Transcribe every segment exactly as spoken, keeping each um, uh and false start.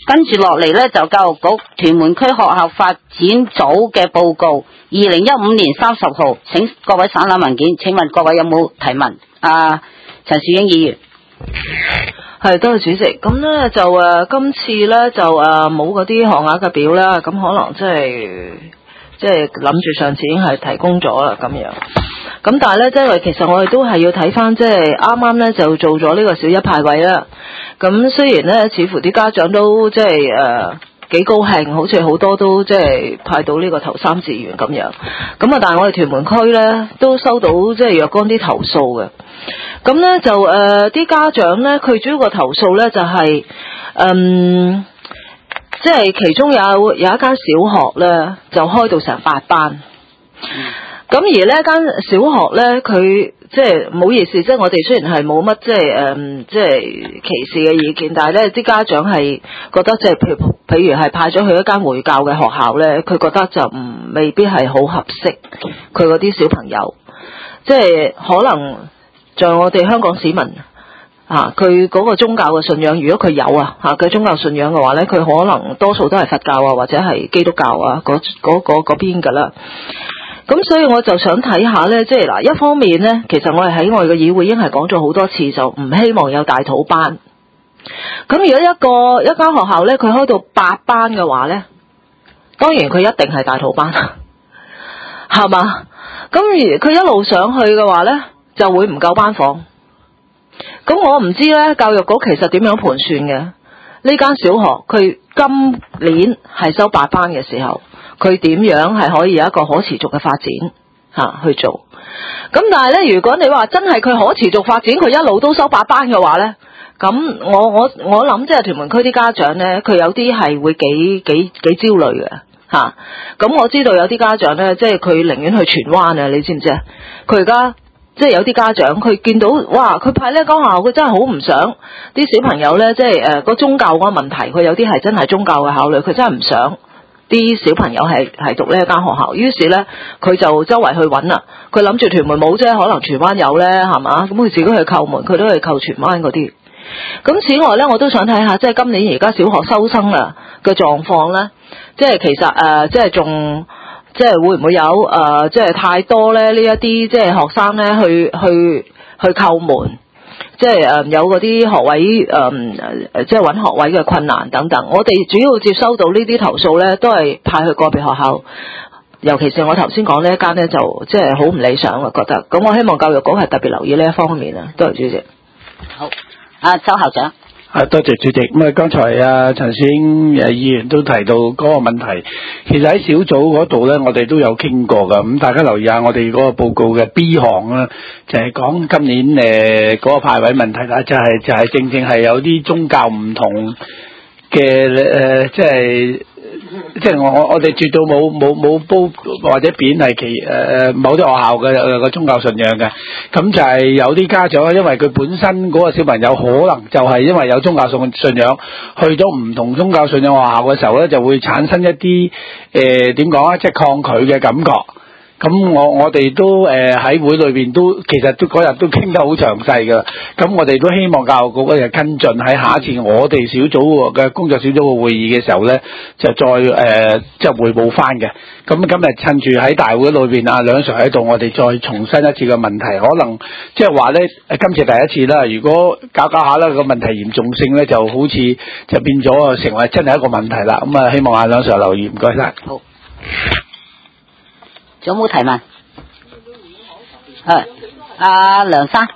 跟住落嚟咧，就教育局屯門區學校發展組嘅報告，二零一五年三十號，請各位省覽文件。請問各位有冇提問？啊，陳樹英議員。 係，多謝主席。咁咧就誒、呃，今次咧就誒冇嗰啲學額嘅表啦，咁可能即係即係諗住上次已經係提供咗啦，咁樣。咁但係咧，即係其實我哋都係要睇翻，即係啱啱咧就做咗呢個小一派位啦。咁雖然咧，似乎啲家長都即係誒幾高興，好似好多都即係派到呢個頭三志願咁樣。咁啊，但係我哋屯門區咧都收到即係若干啲投訴嘅。咁咧就誒啲、呃、家長咧，佢主要個投訴咧就係、是、嗯，即係其中有有一間小學咧就開到成八班。咁而呢一間小學咧，佢即係唔好意思，即係我哋雖然係冇乜即係誒即係歧視嘅意見，但係咧啲家長係覺得即係譬如譬如係派咗去一間回教嘅學校咧，佢覺得就唔未必係好合適佢嗰啲小朋友，即係可能像我哋香港市民啊，佢嗰個宗教嘅信仰，如果佢有啊嚇嘅宗教信仰嘅話咧，佢可能多數都係佛教啊或者係基督教啊嗰嗰嗰嗰邊㗎啦。咁所以我就想睇下咧，即係嗱，一方面咧，其實我哋喺我哋嘅議會已經係講咗好多次，就唔希望有大肚班。咁如果一個一間學校咧，佢開到八班嘅話咧，當然佢一定係大肚班，係嘛？咁而佢一路上去嘅話咧，就會唔夠班房。咁我唔知咧，教育局其實點樣盤算嘅？呢間小學佢今年係收八班嘅時候，佢點樣係可以有一個可持續嘅發展吓、啊、去做？咁但係咧，如果你話真係佢可持續發展，佢一路都收八班嘅話咧，咁我我我諗即係屯門區啲家長咧，佢有啲係會幾幾幾焦慮嘅吓。咁、啊、我知道有啲家長咧，即係佢寧願去荃灣啊，你知唔知啊？佢而家即係有啲家長，佢見到哇，佢派呢間學校，佢真係好唔想啲小朋友咧，即係誒個宗教嗰個問題，佢有啲係真係宗教嘅考慮，佢真係唔想啲小朋友係係讀呢一間學校。於是咧，佢就周圍去揾啦。佢諗住屯門冇啫，可能荃灣有咧，係嘛？咁佢自己去叩門，佢都係叩荃灣嗰啲。咁此外咧，我都想睇下，即係今年而家小學收生啊嘅狀況咧，即係其實誒、呃，即係仲。即係會唔會有誒、呃，即係太多咧？呢一啲即係學生咧，去去去叩門，即係誒、呃、有嗰啲學位誒誒、呃，即係揾學位嘅困難等等。我哋主要接收到呢啲投訴咧，都係派去個別學校，尤其是我頭先講呢一間咧，就即係好唔理想啊，覺得。咁我希望教育局係特別留意呢一方面啊。多謝主席。 好，阿周校長。 啊，多謝主席。咁啊，剛才啊陳小英誒議員都提到嗰個問題，其實喺小組嗰度咧，我哋都有傾過噶。咁大家留意下我哋嗰個報告嘅 B 項啦，就係、是、講今年誒嗰、呃那個派位問題啦，就係、是、就係、是、正正係有啲宗教唔同嘅誒、呃，即係。即係我我我哋絕對冇冇冇褒或者貶係其誒、呃、某啲學校嘅誒個宗教信仰嘅，咁就係有啲家長因為佢本身嗰個小朋友可能就係因為有宗教信信仰，去咗唔同宗教信仰學校嘅時候咧，就會產生一啲誒點講啊，即係抗拒嘅感覺。咁我我哋都誒喺、呃、會裏邊都其實都嗰日都傾得好詳細㗎。咁我哋都希望教育局嗰日跟進喺下一次我哋小組嘅工作小組嘅會議嘅時候咧，就再誒即係彙報翻嘅。咁今日趁住喺大會裏邊啊兩 Sir 喺度，我哋再重申一次嘅問題，可能即係話咧今次第一次啦。如果搞搞下啦個問題嚴重性咧，就好似就變咗成為真係一個問題啦。咁啊，希望阿兩 Sir 留意，唔該晒。 好。有冇提問？係阿梁生。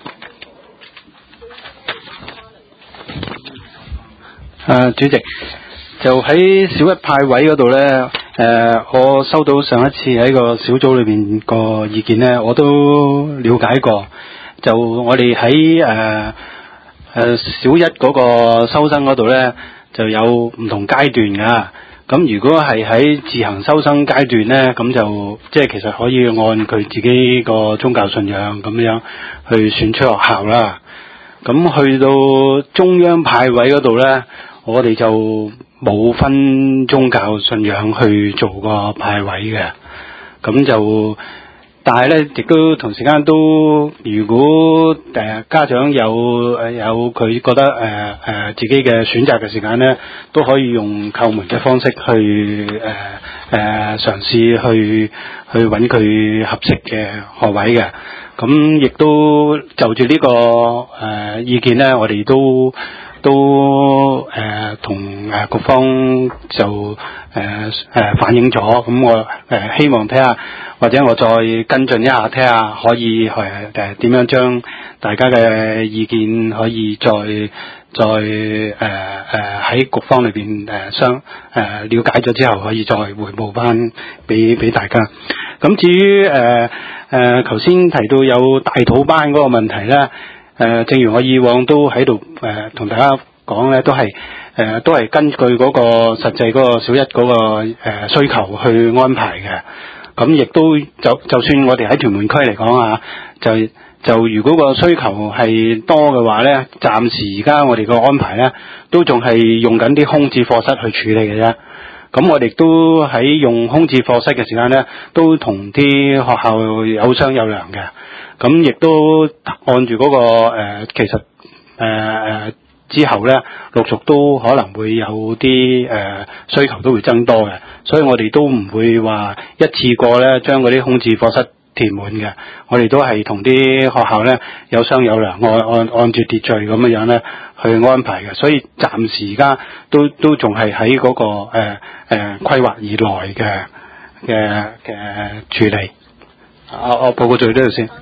誒，主席，就喺小一派位嗰度咧，誒、呃，我收到上一次喺個小組裏邊個意見咧，我都了解過。就我哋喺誒誒小一嗰個收生嗰度咧，就有唔同階段㗎。咁如果係喺自行收生階段咧，咁就即係其實可以按佢自己個宗教信仰咁樣去選出學校啦。咁去到中央派位嗰度咧，我哋就冇分宗教信仰去做個派位嘅。咁就但係咧，亦都同時間都，如果誒、呃、家長有誒有佢覺得誒誒、呃呃、自己嘅選擇嘅時間咧，都可以用叩門嘅方式去誒誒嘗試去去揾佢合適嘅學位嘅。咁亦都就住呢、這個誒、呃、意見咧，我哋都都誒同誒局方就誒誒、呃呃、反映咗。咁我誒、呃、希望睇下。或者我再跟進一下，睇下可以誒誒點樣將大家嘅意見可以再再誒誒喺局方裏邊誒相誒了解咗之後，可以再回報翻俾俾大家。咁至於誒誒頭先提到有大肚班嗰個問題咧，誒、呃、正如我以往都喺度誒同大家講咧，都係誒、呃、都係根據嗰個實際嗰個小一嗰個誒、呃、需求去安排嘅。咁亦都就就算我哋喺屯門區嚟講啊，就就如果個需求係多嘅話咧，暫時而家我哋個安排咧，都仲係用緊啲空置課室去處理嘅啫。咁我哋都喺用空置課室嘅時間咧，都同啲學校有商有量嘅。咁亦都按住嗰、那個、呃、其實誒誒。呃之後咧，陸續都可能會有啲誒、呃、需求都會增多嘅，所以我哋都唔會話一次過咧將嗰啲空置課室填滿嘅。我哋都係同啲學校咧有商有量，按按按住秩序咁樣樣咧去安排嘅。所以暫時而家都都仲係喺嗰個誒誒、呃、規劃以內嘅嘅嘅處理。啊，我報告最呢度先。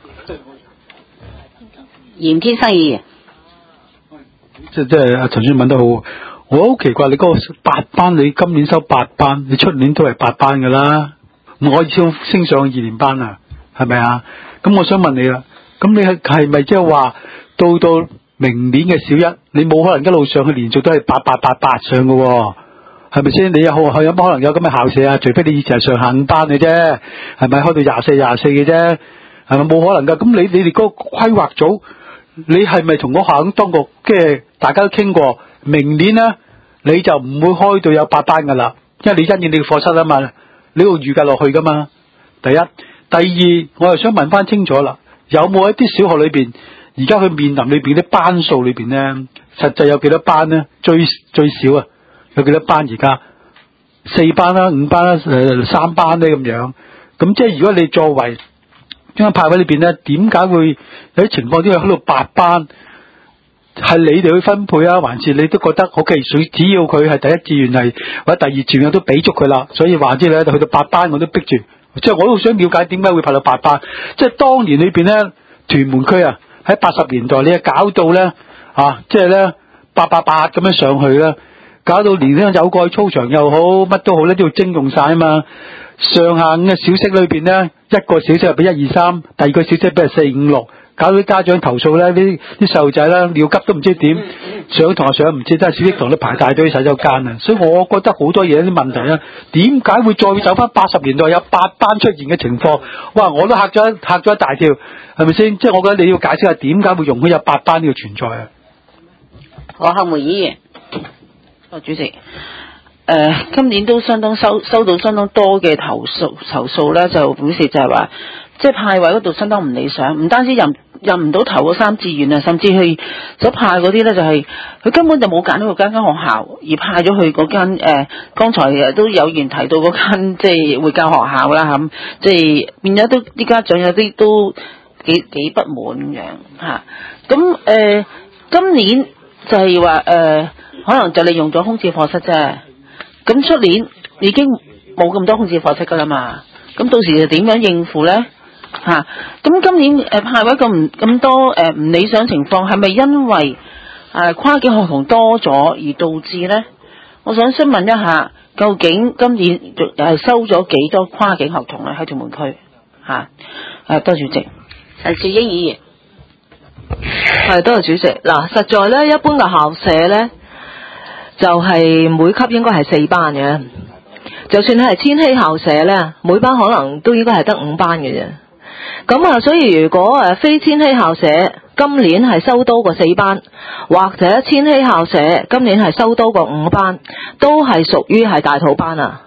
嚴天生議員。 即即係阿陳先生問得好，我好奇怪，你嗰個八班，你今年收八班，你出年都係八班噶啦，唔可以升升上二年班啊，係咪啊？咁我想問你啦，咁你係係咪即係話到到明年嘅小一，你冇可能一路上去連續都係八八八八上噶喎？係咪先？你有學校有冇可能有咁嘅校舍啊？除非你以前係上下午班嘅啫，係咪開到廿四廿四嘅啫？係咪冇可能噶？咁你你哋嗰個規劃組？你係咪同嗰校咁當局，即係大家都傾過，明年咧你就唔會開到有八班噶啦，因為你因應你嘅課室啊嘛，你要預計落去噶嘛。第一，第二，我又想問翻清楚啦，有冇一啲小學裏邊，而家佢面臨裏邊啲班數裏邊咧，實際有幾多班咧？最最少啊，有幾多班而家？四班啦、啊，五班啦、啊，誒、呃，三班咧咁樣。咁即係如果你作為中央派位裏邊咧，點解會有啲情況都要去到八班？係你哋去分配啊，還是你都覺得 OK？只要佢係第一志願係或者第二志願都俾足佢啦，所以話之咧就去到八班我都逼住。即係我都想了解點解會派到八班。即係當年裏邊咧，屯門區啊，喺八十年代你啊搞到咧啊，即係咧八八八咁樣上去啦，搞到連咧有個操場又好，乜都好咧都要徵用晒啊嘛。上下午嘅小息裏邊咧，一個小息係俾一二三，第二個小息俾係四五六，搞到啲家長投訴咧，啲啲細路仔啦尿急都唔知點，上堂上唔知真係小息堂都排大隊洗手間啊！所以我覺得好多嘢啲問題咧，點解會再走翻八十年代有八班出現嘅情況？哇！我都嚇咗嚇咗一大跳，係咪先？即係我覺得你要解釋下點解會容許有八班呢個存在啊？ 我後門議員， 哦，主席。誒、呃，今年都相當收收到相當多嘅投訴，投訴咧就表示就係話，即係派位嗰度相當唔理想，唔單止入入唔到頭嗰三志願啊，甚至去所派嗰啲咧就係、是、佢根本就冇揀到嗰間間學校，而派咗去嗰間誒，剛才都有員提到嗰間即係會教學校啦嚇，即係變咗都啲家長有啲都幾幾不滿咁樣嚇。咁、啊、誒、呃，今年就係話誒，可能就利用咗空置課室啫。咁出年已經冇咁多空置課室噶啦嘛，咁到時就點樣應付咧？吓、啊，咁今年誒、呃、派位咁咁多誒唔、呃、理想情況，係咪因為誒、呃、跨境學童多咗而導致咧？我想詢問一下，究竟今年係收咗幾多跨境學童咧喺屯門區？吓、啊，誒，多謝主席，陳兆英議員， 係多謝主席。嗱，實在咧，一般嘅校舍咧。就係每級應該係四班嘅，就算係千禧校舍咧，每班可能都應該係得五班嘅啫。咁啊，所以如果誒非千禧校舍今年係收多過四班，或者千禧校舍今年係收多過五班，都係屬於係大肚班啊，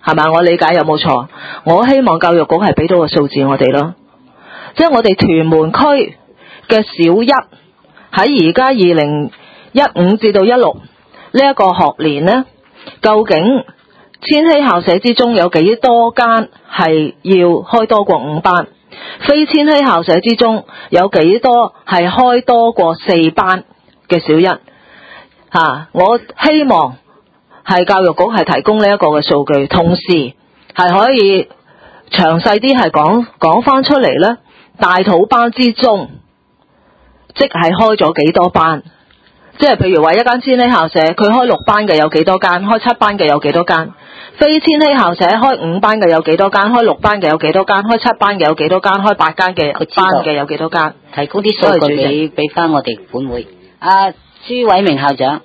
係咪？我理解有冇錯？我希望教育局係俾到個數字我哋咯，即係我哋屯門區嘅小一喺而家二零一五至到一六呢一個學年呢，究竟千禧校舍之中有幾多間係要開多過五班？非千禧校舍之中有幾多係開多過四班嘅小一？吓、啊，我希望係教育局係提供呢一個嘅數據，同時係可以詳細啲係講講翻出嚟呢，大土班之中，即係開咗幾多班？即係譬如話一間千禧校舍，佢開六班嘅有幾多間？開七班嘅有幾多間？非千禧校舍開五班嘅有幾多間？開六班嘅有幾多間？開七班嘅有幾多間？開八間嘅班嘅有幾多間？ 提供啲數據俾俾翻我哋本會。阿、啊、朱偉明校長。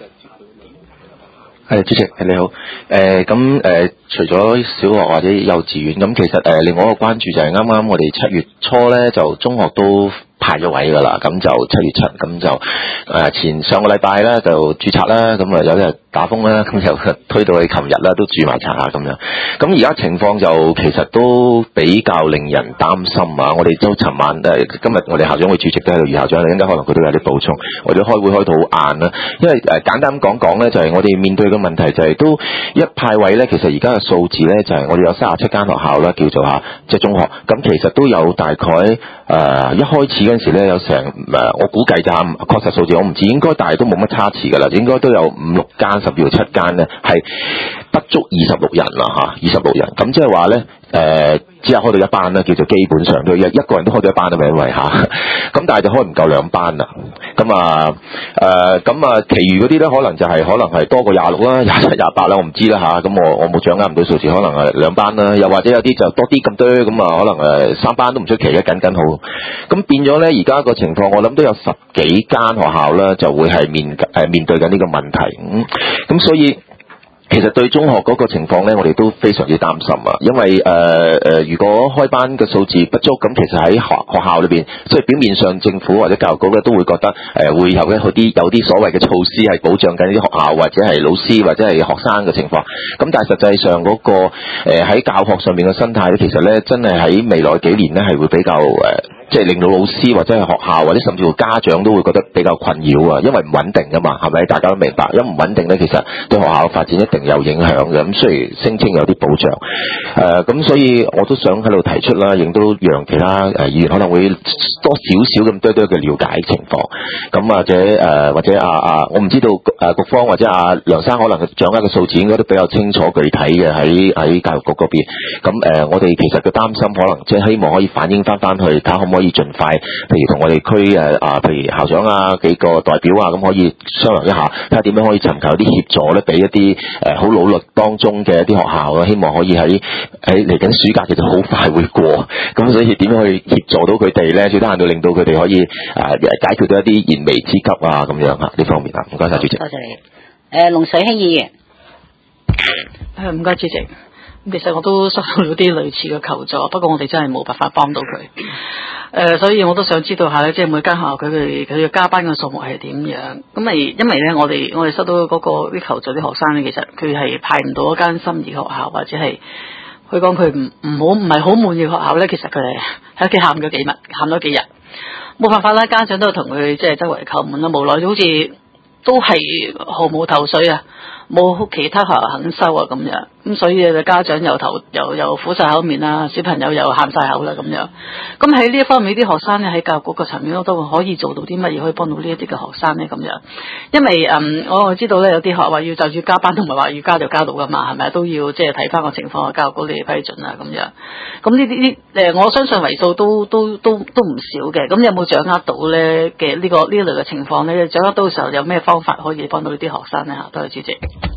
係主席，你好。誒咁誒，除咗小學或者幼稚園，咁其實誒、呃、另外一個關注就係啱啱我哋七月初咧，就中學都派咗位㗎啦，咁就七月七，咁就誒、呃、前上個禮拜咧就註冊啦，咁啊有啲人打風啦，咁就推到去琴日啦，都註埋冊咁樣。咁而家情況就其實都比較令人擔心啊！我哋都尋晚誒、呃、今日我哋校長會主席都喺度，余校長，應該可能佢都有啲補充。我哋開會開到好晏啦，因為誒、呃、簡單講講咧，就係、是、我哋面對嘅問題就係都一派位咧，其實而家嘅數字咧就係、是、我哋有三十七間學校啦，叫做嚇即係中學，咁其實都有大概誒、呃、一開始嗰陣時咧有成誒、呃，我估計就係確實數字我唔知，應該但係都冇乜差池㗎啦，應該都有五六間甚至乎七間咧係不足二十六人啦嚇，二十六人，咁即係話咧誒，只係開到一班啦，叫做基本上都一一個人都開到一班啦，咪因為嚇，咁但係就開唔夠兩班啦，咁啊誒，咁啊，其餘嗰啲咧可能就係、是、可能係多過廿六啦，廿七廿八啦，我唔知啦嚇，咁我我冇掌握唔到數字，可能係兩班啦，又或者有啲就多啲咁多，咁啊可能誒三班都唔出奇嘅，僅僅好，咁變咗咧而家個情況，我諗都有十幾間學校啦，就會係面誒面對緊呢個問題，咁咁所以。其實對中學嗰個情況咧，我哋都非常之擔心啊！因為誒誒、呃，如果開班嘅數字不足，咁其實喺學學校裏邊，即係表面上政府或者教育局咧都會覺得誒、呃、會有一啲有啲所謂嘅措施係保障緊啲學校或者係老師或者係學生嘅情況。咁但係實際上嗰、那個誒喺、呃、教學上面嘅生態咧，其實咧真係喺未來幾年咧係會比較誒。呃即係令到老師或者係學校或者甚至乎家長都會覺得比較困擾啊，因為唔穩定㗎嘛，係咪？大家都明白，因為唔穩定咧，其實對學校嘅發展一定有影響嘅。咁雖然聲稱有啲保障，誒、呃、咁所以我都想喺度提出啦，亦都讓其他誒議員可能會多少少咁多多嘅了解情況。咁或者誒、呃、或者啊啊，我唔知道誒局方或者阿、啊、梁生可能掌握嘅數字應該都比較清楚具體嘅喺喺教育局嗰邊。咁誒、呃，我哋其實嘅擔心可能即係希望可以反映翻翻去，睇下可唔可以。可以盡快，譬如同我哋區誒啊，譬如校長啊幾個代表啊，咁可以商量一下，睇下點樣可以尋求啲協助咧，俾一啲誒好努力當中嘅一啲學校啊，希望可以喺喺嚟緊暑假其實好快會過，咁所以點樣去協助到佢哋咧？最低限度令到佢哋可以誒解決到一啲燃眉之急啊，咁樣嚇呢方面啊，唔該晒主席。 多謝你。誒，龍水興議員。 誒，唔該主席。咁其實我都收到咗啲類似嘅求助，不過我哋真係冇辦法幫到佢。誒、呃，所以我都想知道下咧，即係每間學校佢哋佢嘅加班嘅數目係點樣？咁咪因為咧，我哋我哋收到嗰、那個啲求助啲學生咧，其實佢係派唔到一間心儀學校，或者係佢講佢唔唔好唔係好滿意學校咧，其實佢係喺屋企喊咗幾日，喊咗幾日，冇辦法啦。家長都同佢即係周圍叩門啦，無奈好似都係毫無頭緒啊！冇其他學校肯收啊，咁樣咁所以誒家長又頭又又苦晒口面啦，小朋友又喊晒口啦咁樣。咁喺呢一方面，啲學生咧喺教育局個層面都可以做到啲乜嘢可以幫到呢一啲嘅學生咧咁樣。因為誒、嗯、我知道咧有啲學校話要就住加班，同埋話要加就加到噶嘛，係咪都要即係睇翻個情況，教育局你哋批准啊咁樣。咁呢啲啲誒我相信為數都都都都唔少嘅。咁有冇掌握到咧嘅呢、這個呢一類嘅情況咧？掌握到嘅時候有咩方法可以幫到呢啲學生咧嚇？多謝主席。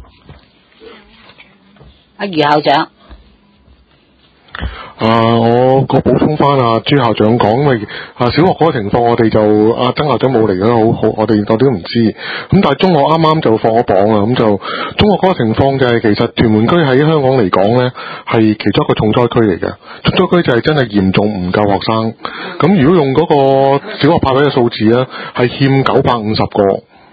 阿余校長， 啊，我個補充翻啊朱校長講，因為啊小學嗰個情況，我哋就阿曾校長冇嚟嘅，好好，我哋我哋都唔知。咁但係中學啱啱就放咗榜啊，咁就中學嗰個情況就係、是、其實屯門區喺香港嚟講咧，係其中一個重災區嚟嘅。重災區就係真係嚴重唔夠學生。咁如果用嗰個小學派位嘅數字咧，係欠九百五十個。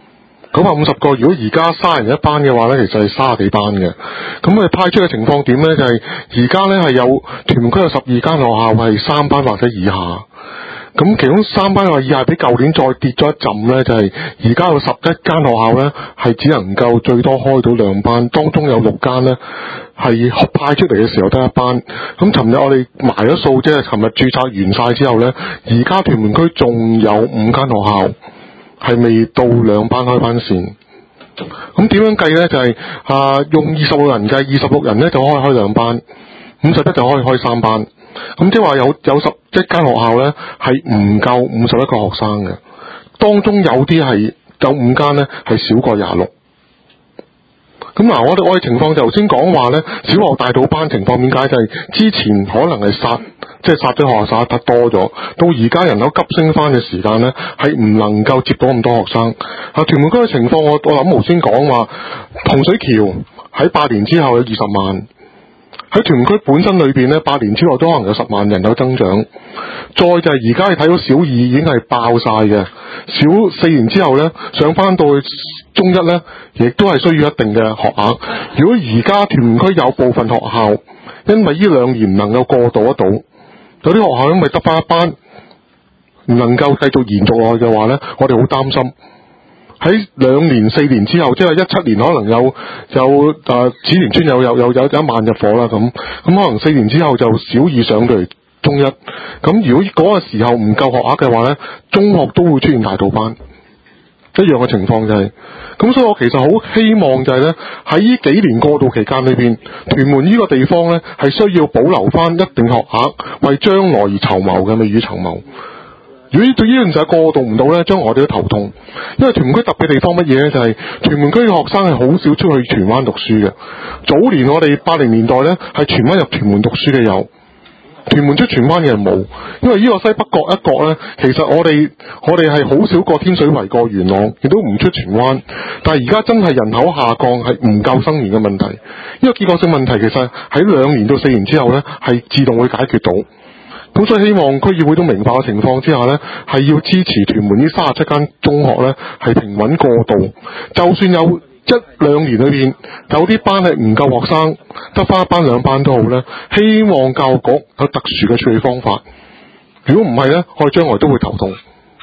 九百五十個，如果而家卅人一班嘅話咧，其實係卅幾班嘅。咁佢派出嘅情況點咧？就係而家咧係有屯門區有十二間學校係三班或者以下。咁其中三班或以下比舊年再跌咗一陣咧，就係而家有十一間學校咧係只能夠最多開到兩班，當中有六間咧係派出嚟嘅時候得一班。咁尋日我哋埋咗數，即係尋日註冊完晒之後咧，而家屯門區仲有五間學校係未到兩班開班線。咁點樣計咧？就係、是、啊用二十六人計，二十六人咧就可以開兩班，五十一就可以開三班。咁即係話有有十一間學校咧係唔夠五十一個學生嘅，當中有啲係有五間咧係少過廿六。咁嗱，我哋我哋情況就頭先講話咧，小學大倒班情況點解？就係、是、之前可能係殺，即係殺咗學校殺得多咗，到而家人口急升翻嘅時間咧，係唔能夠接到咁多學生。啊，屯門區嘅情況，我我諗頭先講話，洪水橋喺八年之後有二十萬。喺屯門區本身裏邊咧，八年之內都可能有十萬人口增長。再就係而家你睇到小二已經係爆晒嘅，小四年之後咧上翻到去中一咧，亦都係需要一定嘅學額。如果而家屯門區有部分學校因為呢兩年唔能夠過渡得到，有啲學校因為得翻一班唔能夠繼續延續落去嘅話咧，我哋好擔心。喺兩年、四年之後，即係一七年可能有有誒紫田村有有有有一萬入伙啦，咁咁可能四年之後就小二上到嚟中一，咁如果嗰個時候唔夠學額嘅話咧，中學都會出現大倒班一樣嘅情況就係、是，咁所以我其實好希望就係咧喺呢幾年過渡期間裏邊，屯門呢個地方咧係需要保留翻一定學額，為將來而籌謀嘅，未雨綢繆。如果對呢樣就係過渡唔到咧，將來我哋都頭痛。因為屯門區特別地方乜嘢咧？就係、是、屯門區嘅學生係好少出去荃灣讀書嘅。早年我哋八零年代咧係荃灣入屯門讀書嘅有，屯門出荃灣嘅冇。因為呢個西北角一角咧，其實我哋我哋係好少過天水圍過元朗，亦都唔出荃灣。但係而家真係人口下降係唔夠生源嘅問題。呢、這個結構性問題其實喺兩年到四年之後咧係自動會解決到。咁所以希望區議會都明白嘅情況之下呢，係要支持屯門呢三十七間中學呢係平穩過渡。就算有一兩年裏邊有啲班係唔夠學生，得翻一班兩班都好呢，希望教育局有特殊嘅處理方法。如果唔係呢，我哋將來都會頭痛。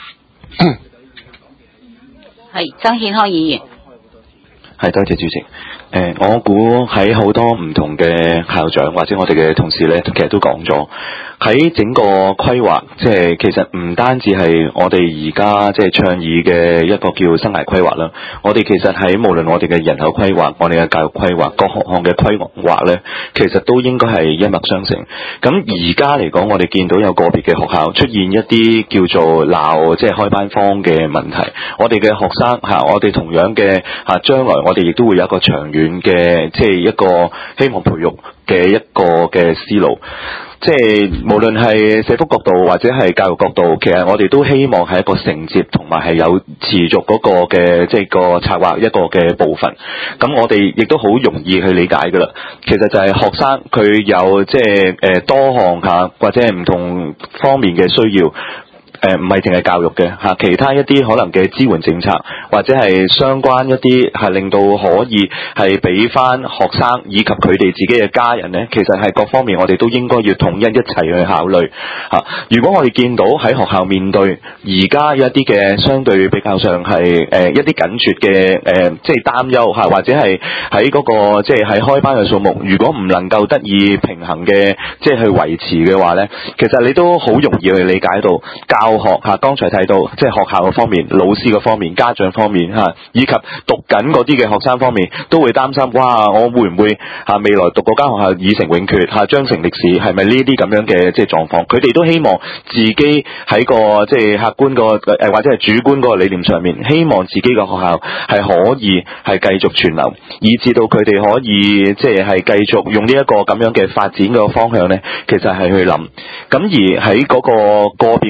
係曾憲康議員。 係，多謝主席。誒、呃，我估喺好多唔同嘅校長或者我哋嘅同事咧，其實都講咗喺整個規劃，即係其實唔單止係我哋而家即係倡議嘅一個叫生涯規劃啦。我哋其實喺無論我哋嘅人口規劃、我哋嘅教育規劃、各學項嘅規劃咧，其實都應該係一脈相承。咁而家嚟講，我哋見到有個別嘅學校出現一啲叫做鬧即係開班荒嘅問題，我哋嘅學生嚇、啊，我哋同樣嘅嚇，將來我哋亦都會有一個長遠嘅即係一個希望培育嘅一個嘅思路。即係無論係社福角度或者係教育角度，其實我哋都希望係一個承接同埋係有持續嗰個嘅即係個策劃一個嘅部分。咁我哋亦都好容易去理解噶啦。其實就係學生佢有即係誒多項吓或者係唔同方面嘅需要。誒唔係淨係教育嘅嚇，其他一啲可能嘅支援政策，或者係相關一啲係令到可以係俾翻學生以及佢哋自己嘅家人呢，其實係各方面我哋都應該要統一一齊去考慮嚇。如果我哋見到喺學校面對而家一啲嘅相對比較上係誒一啲緊缺嘅誒即係擔憂嚇，或者係喺嗰個即係喺開班嘅數目，如果唔能夠得以平衡嘅即係去維持嘅話呢，其實你都好容易去理解到教教學嚇，剛才睇到即係學校嘅方面、老師嘅方面、家長方面嚇，以及讀緊嗰啲嘅學生方面，都會擔心，哇！我會唔會嚇未來讀嗰間學校已成永缺嚇，將成歷史係咪呢啲咁樣嘅即係狀況？佢哋都希望自己喺個即係客觀個誒或者係主觀嗰個理念上面，希望自己嘅學校係可以係繼續存留，以至到佢哋可以即係係繼續用呢一個咁樣嘅發展嘅方向咧，其實係去諗。咁而喺嗰個個別我哋地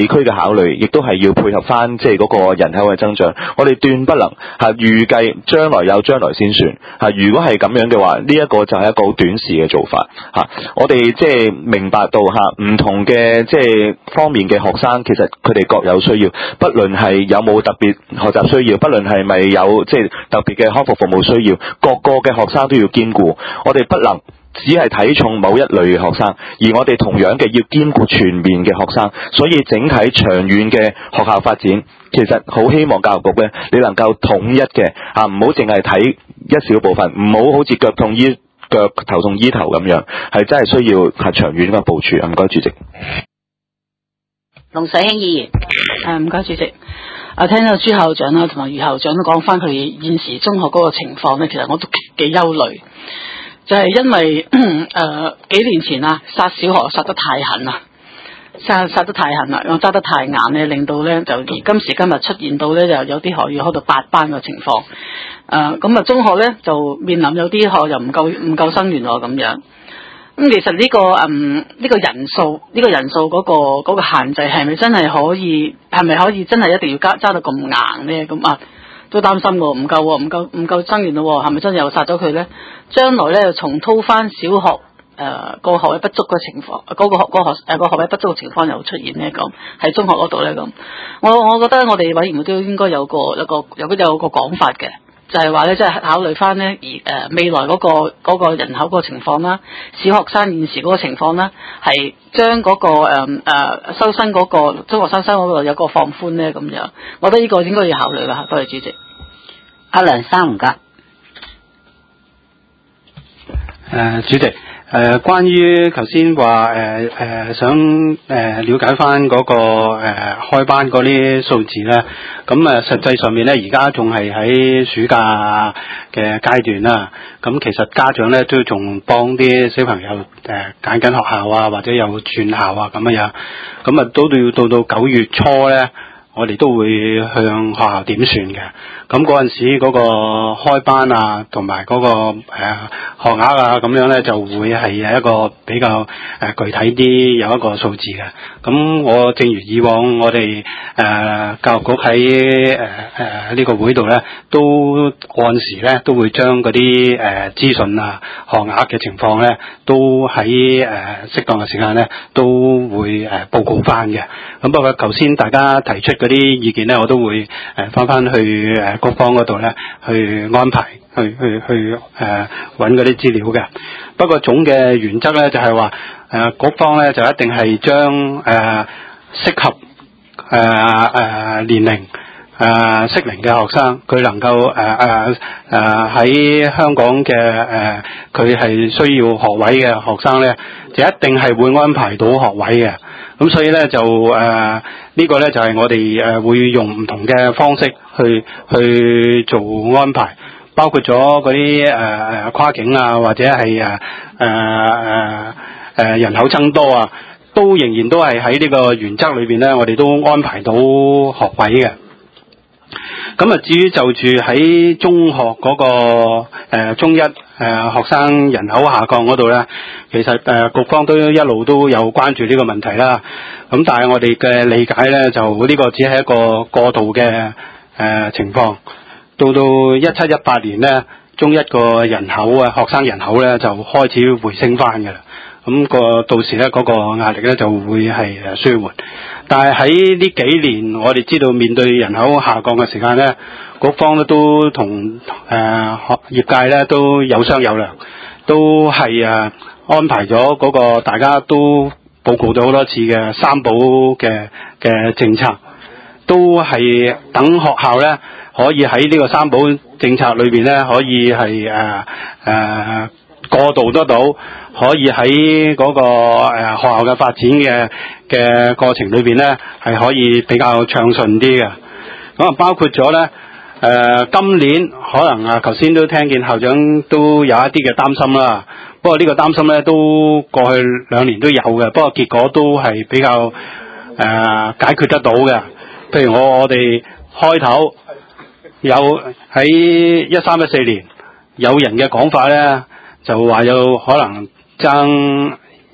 區嘅考慮，亦都係要配合翻即係嗰個人口嘅增長。我哋斷不能係預計將來有將來先算嚇。如果係咁樣嘅話，呢一個就係一個好短視嘅做法嚇。我哋即係明白到嚇唔同嘅即係方面嘅學生，其實佢哋各有需要，不論係有冇特別學習需要，不論係咪有即係特別嘅康復服務需要，各個嘅學生都要兼顧。我哋不能只係睇重某一類嘅學生，而我哋同樣嘅要兼顧全面嘅學生。所以整體長遠嘅學校發展，其實好希望教育局咧，你能夠統一嘅嚇，唔好淨係睇一小部分，唔好好似腳痛醫腳頭痛醫頭咁樣，係真係需要係長遠嘅部署。唔該，主席。 龍世興議員， 誒唔該主席。啊，聽到朱校長啦同埋余校長都講翻佢現時中學嗰個情況咧，其實我都幾憂慮，就係、是、因為誒、呃、幾年前啊，殺小學殺得太狠啦，殺殺得太狠啦，我揸得太硬咧，令到咧就今時今日出現到咧就有啲學校開到八班嘅情況。誒咁啊，中學咧就面臨有啲學又唔夠唔夠生源喎咁樣。咁其實呢、這個嗯呢、這個人數呢、這個人數嗰、那個嗰、那個限制係咪真係可以係咪可以真係一定要加揸到咁硬咧？咁啊都擔心喎，唔夠喎，唔夠唔夠生源咯，係咪真係又殺咗佢咧？將來咧又重蹈翻小學誒、呃、個學位不足嘅情況，嗰、那個學個學誒個學位不足嘅情況又出現咧咁，喺中學嗰度咧咁。我我覺得我哋委員會都應該有個有個有個有個講法嘅。就係話咧，即係考慮翻咧，而誒未來嗰、那個嗰、那個人口嗰個情況啦，小學生現時嗰個情況啦，係將嗰個誒誒收生嗰個中學生生嗰度有個放寬咧咁樣，我覺得呢個應該要考慮啦。多謝主席。 阿梁生唔該。誒、 呃，主席。誒、呃，關於頭先話誒誒想誒、呃、了解翻嗰、那個誒、呃、開班嗰啲數字咧，咁誒、呃、實際上面咧而家仲係喺暑假嘅階段啦。咁其實家長咧都仲幫啲小朋友誒揀緊學校啊，或者有轉校啊咁樣樣。咁啊都要到到九月初咧，我哋都會向學校點算嘅。咁嗰陣時嗰個開班啊，同埋嗰個誒、呃、學額啊，咁樣咧就會係一個比較誒、呃、具體啲有一個數字嘅。咁我正如以往我哋誒、呃、教育局喺誒誒呢個會度咧，都按時咧都會將嗰啲誒資訊啊、學額嘅情況咧，都喺誒適當嘅時間咧都會誒、呃、報告翻嘅。咁不過頭先大家提出嗰啲意見咧，我都會誒翻翻去誒。呃局方嗰度咧，去安排，去去去誒揾嗰啲資料嘅。不過總嘅原則咧，就係話誒局方咧就一定係將誒適合誒誒、呃呃、年齡誒適齡嘅學生，佢能夠誒誒誒喺香港嘅誒佢係需要學位嘅學生咧，就一定係會安排到學位嘅。咁所以咧就誒、呃這個、呢個咧就係、是、我哋誒、呃、會用唔同嘅方式去去做安排，包括咗嗰啲誒誒跨境啊，或者係誒誒誒誒人口增多啊，都仍然都係喺呢個原則裏邊咧，我哋都安排到學位嘅。咁啊，至於就住喺中學嗰、那個誒、呃、中一誒、呃、學生人口下降嗰度咧，其實誒、呃、局方都一路都有關注呢個問題啦。咁但係我哋嘅理解咧，就呢個只係一個過渡嘅誒、呃、情況。到到一七一八年咧，中一個人口啊，學生人口咧就開始回升翻嘅啦。咁、那個到時咧嗰、那個壓力咧就會係誒舒緩。但係喺呢幾年，我哋知道面對人口下降嘅時間咧，各方咧都同誒學業界咧都有商有量，都係誒安排咗嗰個大家都報告咗好多次嘅三保嘅嘅政策，都係等學校咧可以喺呢個三保政策裏邊咧可以係誒誒過渡得到。可以喺嗰、那個誒、呃、學校嘅發展嘅嘅過程裏邊咧，係可以比較暢順啲嘅。咁啊，包括咗咧誒，今年可能啊，頭先都聽見校長都有一啲嘅擔心啦。不過呢個擔心咧，都過去兩年都有嘅，不過結果都係比較誒、呃、解決得到嘅。譬如我我哋開頭有喺一三一四年有人嘅講法咧，就話有可能爭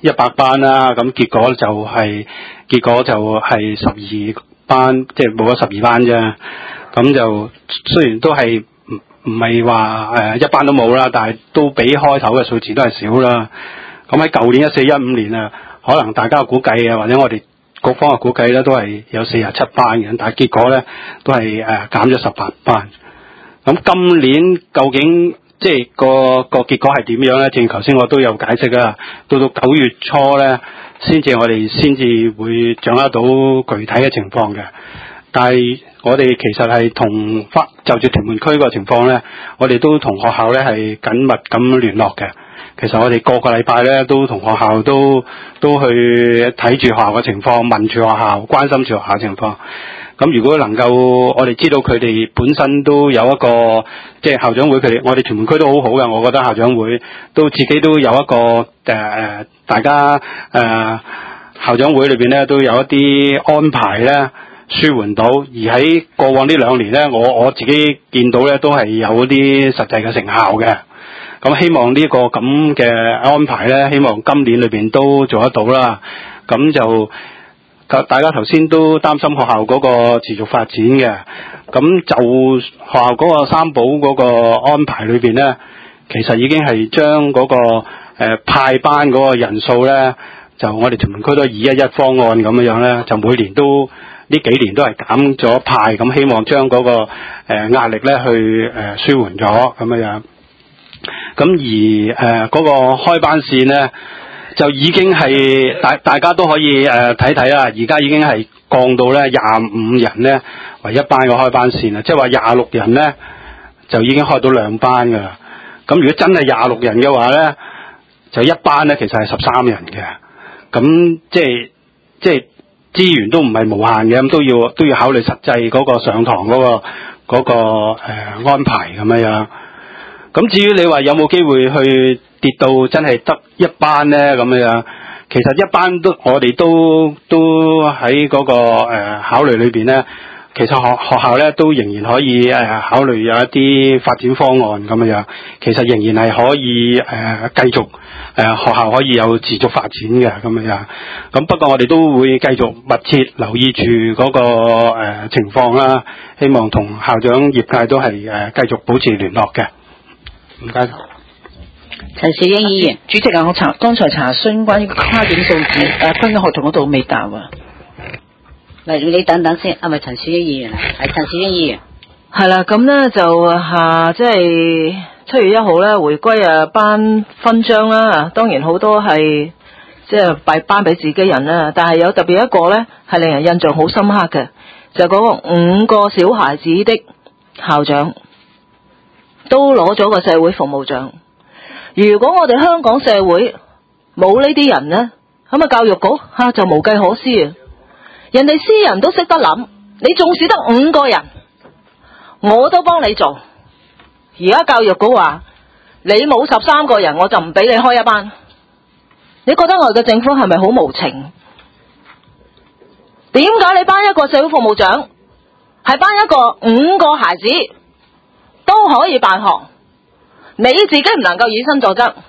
一百班啦，咁結果就係、結果就係十二班，即係冇咗十二班啫。咁就雖然都係唔唔係話誒一班都冇啦，但係都比開頭嘅數字都係少啦。咁喺舊年一四一五年啊，可能大家估計啊，或者我哋各方嘅估計咧，都係有四十七班嘅，但係結果咧都係誒減咗十八班。咁今年究竟即係個個結果係點樣咧？正如頭先我都有解釋啦，到到九月初咧，先至我哋先至會掌握到具體嘅情況嘅。但係我哋其實係同翻就住屯門區個情況咧，我哋都同學校咧係緊密咁聯絡嘅。其實我哋個個禮拜咧都同學校都都去睇住學校嘅情況，問住學校，關心住學校情況。咁如果能夠我哋知道佢哋本身都有一個即係校長會，佢哋我哋屯門區都好好嘅，我覺得校長會都自己都有一個誒誒、呃，大家誒、呃、校長會裏邊咧都有一啲安排咧，舒緩到。而喺過往呢兩年咧，我我自己見到咧都係有啲實際嘅成效嘅。咁希望呢個咁嘅安排咧，希望今年裏邊都做得到啦。咁就大家頭先都擔心學校嗰個持續發展嘅，咁就學校嗰個三保嗰個安排裏邊咧，其實已經係將嗰個誒、呃、派班嗰個人數咧，就我哋屯門區都二一一方案咁樣樣咧，就每年都呢幾年都係減咗派，咁希望將嗰、那個誒、呃、壓力咧去誒、呃、舒緩咗咁樣樣。咁而誒嗰、呃那個開班線咧，就已經係大大家都可以誒睇睇啦。而家已經係降到咧廿五人咧為一班嘅開班線啦，即係話廿六人咧就已經開到兩班噶啦。咁如果真係廿六人嘅話咧，就一班咧其實係十三人嘅。咁即係即係資源都唔係無限嘅，咁都要都要考慮實際嗰個上堂嗰、嗰個嗰、嗰個誒、呃、安排咁樣樣。咁至於你話有冇機會去跌到真係得一班咧咁樣，其實一班都我哋都都喺嗰、嗰個誒、呃、考慮裏邊咧，其實學學校咧都仍然可以誒、呃、考慮有一啲發展方案咁樣，其實仍然係可以誒、呃、繼續誒、呃、學校可以有持續發展嘅咁樣。咁不過我哋都會繼續密切留意住嗰、嗰個誒、呃、情況啦，希望同校長業界都係誒、呃、繼續保持聯絡嘅。唔該。 陳兆英議員， 主席啊，我查剛才查詢關於跨境數字誒分咗學童嗰度未答啊。 嚟，你等等先，係咪陳兆英議員啊？係陳兆英議員。 係啦，咁咧就下即係七月一號咧回歸啊頒勳章啦，當然好多係即係頒頒俾自己人啦，但係有特別一個咧係令人印象好深刻嘅，就嗰、是、個五個小孩子的校長都攞咗個社會服務獎。如果我哋香港社會冇呢啲人呢，咁啊教育局吓就無計可施啊！人哋私人都識得諗，你縱使得五個人，我都幫你做。而家教育局話你冇十三個人，我就唔俾你開一班。你覺得我哋嘅政府係咪好無情？點解你頒一個社會服務獎，係頒一個五個孩子都可以辦學？你自己唔能夠以身作則，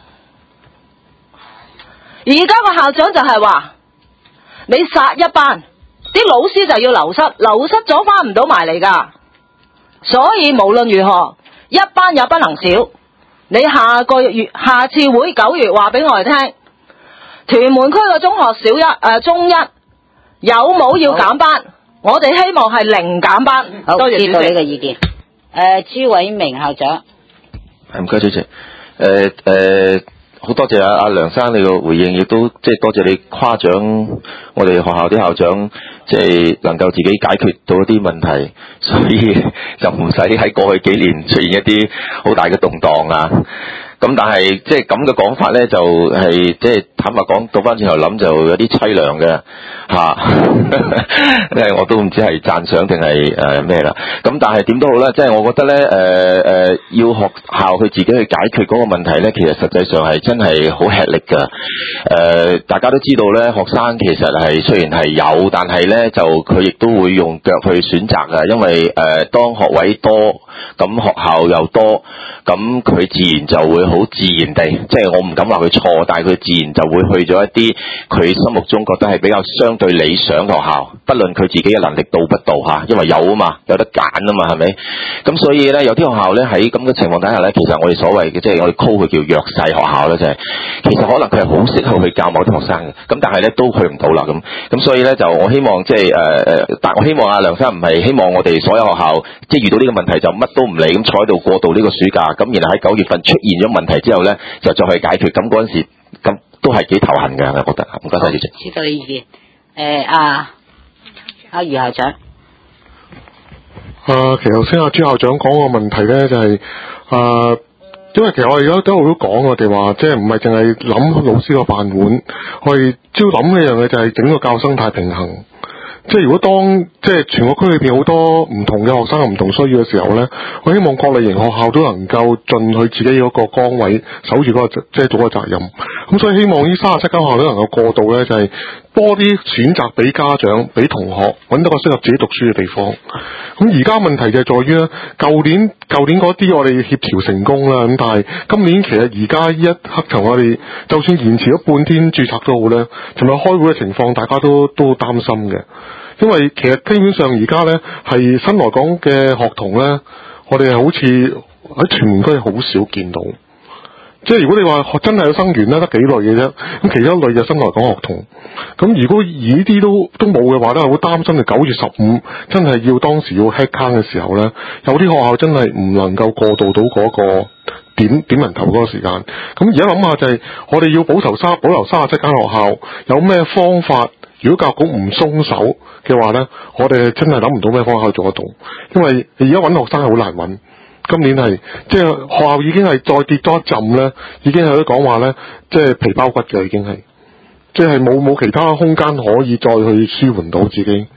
而家個校長就係話你殺一班，啲老師就要流失，流失咗翻唔到埋嚟噶。所以無論如何，一班也不能少。你下個月下次會九月話俾我哋聽，屯門區嘅中學小一誒、呃、中一有冇要減班？我哋希望係零減班。 好， 多謝知道你嘅意見。誒、呃，朱偉明校長。 唔該，主席。誒、呃、誒，好、呃、多謝阿阿梁生你個回應，亦都即係多謝你誇獎我哋學校啲校長，即係能夠自己解決到一啲問題，所以就唔使喺過去幾年出現一啲好大嘅動盪啊。咁但係即係咁嘅講法咧，就係即係坦白講，倒翻轉頭諗就有啲凄涼嘅嚇，因為我都唔知係讚賞定係誒咩啦。咁但係點都好啦，即係我覺得咧誒誒，要學校佢自己去解決嗰個問題咧，其實實際上係真係好吃力㗎。誒、呃，大家都知道咧，學生其實係雖然係有，但係咧就佢亦都會用腳去選擇㗎，因為誒、呃、當學位多。 咁學校又多，咁佢自然就會好自然地，即係我唔敢話佢錯，但係佢自然就會去咗一啲佢心目中覺得係比較相對理想嘅學校，不論佢自己嘅能力到不到嚇，因為有啊嘛，有得揀啊嘛，係咪？咁所以咧，有啲學校咧喺咁嘅情況底下咧，其實我哋所謂嘅即係我哋 call 佢叫弱勢學校咧，就係其實可能佢係好適合去教某啲學生嘅，咁但係咧都去唔到啦咁，咁所以咧就我希望即係誒誒，但我希望阿梁生唔係希望我哋所有學校即係遇到呢個問題就乜都唔理咁坐喺度過渡呢個暑假，咁然後喺九月份出現咗問題之後咧，就再去解決，咁嗰陣時咁都係幾頭痕嘅，我覺得。唔該晒主席。 知道你意見。誒阿阿余校長。 啊，其實頭先阿朱校長講個問題咧，就係、是、啊，因為其實我哋而家都好都講，我哋話即係唔係淨係諗老師個飯碗，我哋只要諗嘅一樣嘢就係整個教生態平衡。即係如果當即係全個區裏邊好多唔同嘅學生有唔同需要嘅時候咧，我希望各類型學校都能夠盡佢自己嗰個崗位，守住嗰個即係做個責任。咁所以希望呢三十七間學校都能夠過渡咧，就係、是、多啲選擇俾家長、俾同學揾到個適合自己讀書嘅地方。咁而家問題就係在於咧，舊年舊年嗰啲我哋協調成功啦，咁但係今年其實而家呢一刻同我哋就算延遲咗半天註冊都好咧，尋日開會嘅情況大家都都擔心嘅。因為其實基本上而家咧係新來港嘅學童咧，我哋係好似喺屯門區好少見到。即係如果你話真係有生源咧，得幾類嘅啫。咁其中一類就新來港學童。咁如果以呢啲都都冇嘅話咧，好擔心。就九月十五真係要當時要 head count 嘅時候咧，有啲學校真係唔能夠過渡到嗰個點點人頭嗰個時間。咁而家諗下就係、是、我哋要保留三保留三十七間學校，有咩方法？如果教育局唔鬆手嘅話咧，我哋真係諗唔到咩方法去做得到。因為而家揾學生係好難揾。今年係即係學校已經係再跌多一陣咧，已經係都講話咧，即係皮包骨嘅已經係，即係冇冇其他空間可以再去舒緩到自己。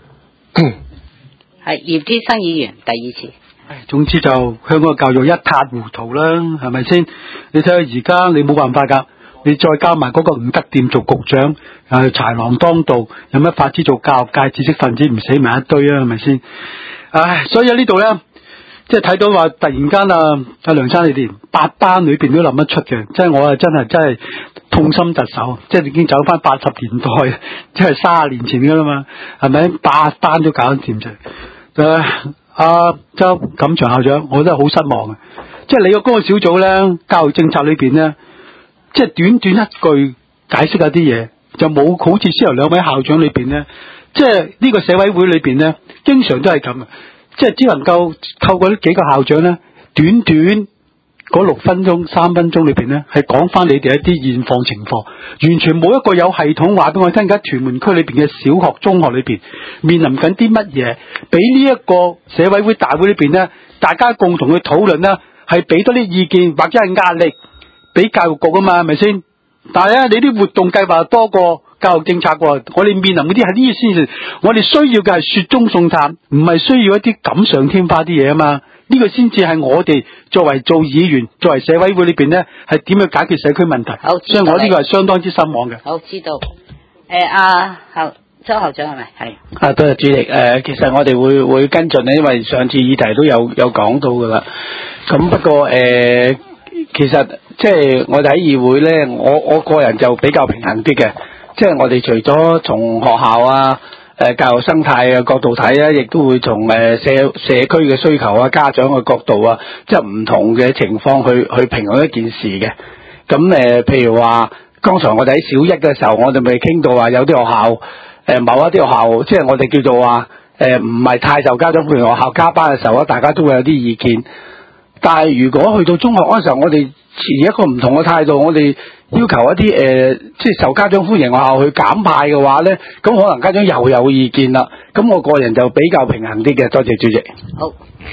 係葉之生議員第二次。 總之就香港嘅教育一塌糊塗啦，係咪先？你睇下而家你冇辦法㗎，你再加埋嗰個吳德店做局長，誒豺狼當道，有乜法子做教育界知識分子唔死埋一堆啊？係咪先？唉，所以喺呢度咧。即係睇到話突然間啊，阿梁生你連八班裏邊都諗得出嘅，即係我啊真係真係痛心疾首，即係已經走翻八十年代，即係卅年前噶啦嘛，係咪？八班都搞得掂啫。誒，阿周錦祥校長，我真係好失望啊！即係你個嗰個小組咧，教育政策裏邊咧，即係短短一句解釋下啲嘢，就冇好似先頭兩位校長裏邊咧，即係呢個社委會裏邊咧，經常都係咁啊。即係只能夠透過呢幾個校長咧，短短嗰六分鐘、三分鐘裏邊咧，係講翻你哋一啲現況情況，完全冇一個有系統話俾我聽。而家屯門區裏邊嘅小學、中學裏邊面臨緊啲乜嘢，俾呢一個社委會大會裏邊咧，大家共同去討論咧，係俾多啲意見或者係壓力俾教育局啊嘛，係咪先？但係咧，你啲活動計劃多過教育政策喎，我哋面臨嗰啲係呢啲先至，我哋需要嘅係雪中送炭，唔係需要一啲錦上添花啲嘢啊嘛。呢、這個先至係我哋作為做議員、作為社委會裏邊咧，係點樣解決社區問題。好，所以我呢個係相當之失望嘅。 好，知道。誒，阿校周校長係咪？係。 啊，多謝主席。誒、呃，其實我哋會會跟進咧，因為上次議題都有有講到噶啦。咁不過誒、呃，其實即係我哋喺議會咧，我我個人就比較平衡啲嘅。即係我哋除咗從學校啊、誒教育生態嘅角度睇咧，亦都會從誒社社區嘅需求啊、家長嘅角度啊，即係唔同嘅情況去去評論一件事嘅。咁誒，譬如話，剛才我哋喺小一嘅時候，我哋咪傾到話有啲學校誒某一啲學校，即係我哋叫做話誒唔係太受家長歡迎學校加班嘅時候咧，大家都會有啲意見。但係如果去到中學嗰陣時候，我哋持一個唔同嘅態度，我哋要求一啲誒、呃，即係受家長歡迎學校去減派嘅話咧，咁可能家長又有意見啦。咁我個人就比較平衡啲嘅。多謝主席。 好。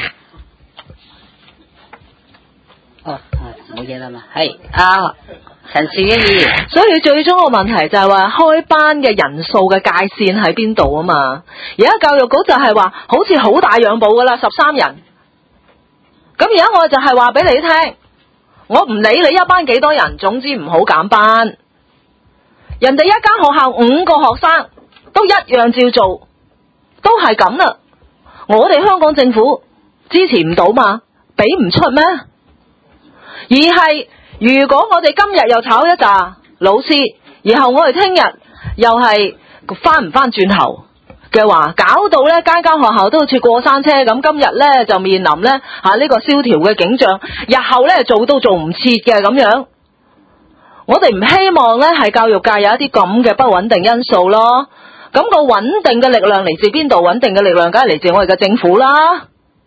哦，冇嘢啦嘛，係啊，陳兆英議員。 所以最終個問題就係話開班嘅人數嘅界線喺邊度啊嘛？而家教育局就係話好似好大讓步噶啦，十三人。咁而家我就係話俾你聽。我唔理你一班幾多人，總之唔好減班。人哋一間學校五個學生都一樣照做，都係咁啦。我哋香港政府支持唔到嘛，俾唔出咩？而係如果我哋今日又炒一紮老師，然後我哋聽日又係翻唔翻轉頭嘅話，搞到咧間間學校都好似過山車咁，今日咧就面臨咧吓呢個蕭條嘅景象，日後咧做都做唔切嘅咁樣。我哋唔希望咧係教育界有一啲咁嘅不穩定因素咯。咁個穩定嘅力量嚟自邊度？穩定嘅力量梗係嚟自我哋嘅政府啦。